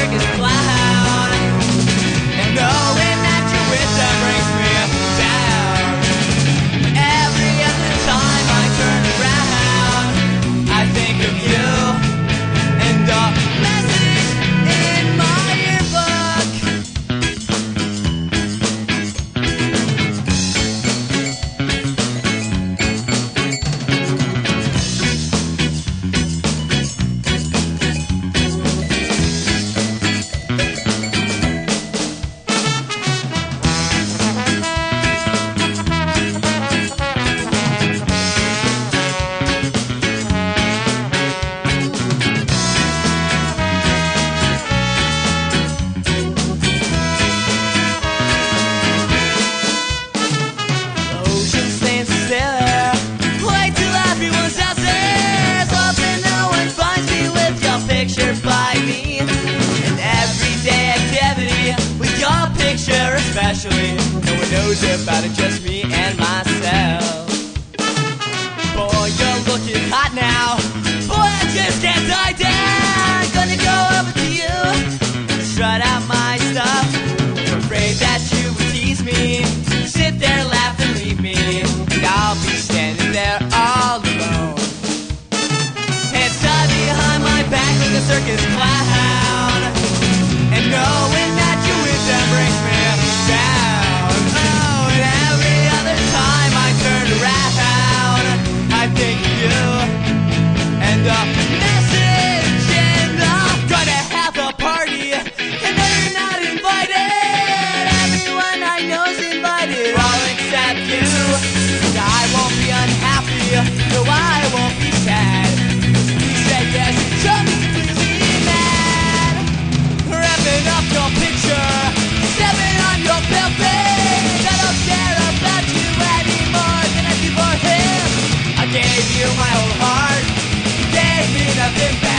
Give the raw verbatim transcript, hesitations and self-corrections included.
circus clown, and knowing that your wisdom brings me down. Every other time I turn around, I think of you and a message in my yearbook. Ocean stands still, way too loud, everyone's downstairs, hoping no one finds me with your picture by me. An everyday activity with your picture especially. No one knows about it, just me and myself. Boy, you're looking hot now. Boy, I just can't die down. Gonna go over to you, strut out my stuff. Afraid that you would tease me, sit there, laugh and leave me, and I'll be standing there all alone. Hands tied behind my back like a circus clown, and knowing that your wisdom brings me down. Oh, and every other time I turn around, I think of you and a message, and I'm gonna have a party, and no, you're not invited. Everyone I know's invited, all except you. And I won't be unhappy, no, I won't be sad. You said yes, you drove me completely mad. Wrapping up your picture, stepping on your pale face. I don't care about you anymore than I do for him. I gave you my whole heart, you gave me nothing back.